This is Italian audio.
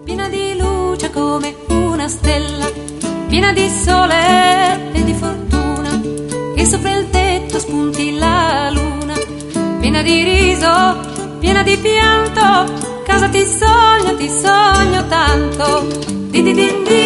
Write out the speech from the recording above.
piena di luce come una stella, piena di sole e di fortuna, che sopra il tetto spunti la luna, piena di riso, piena di pianto, casa ti sogno tanto, di di di di.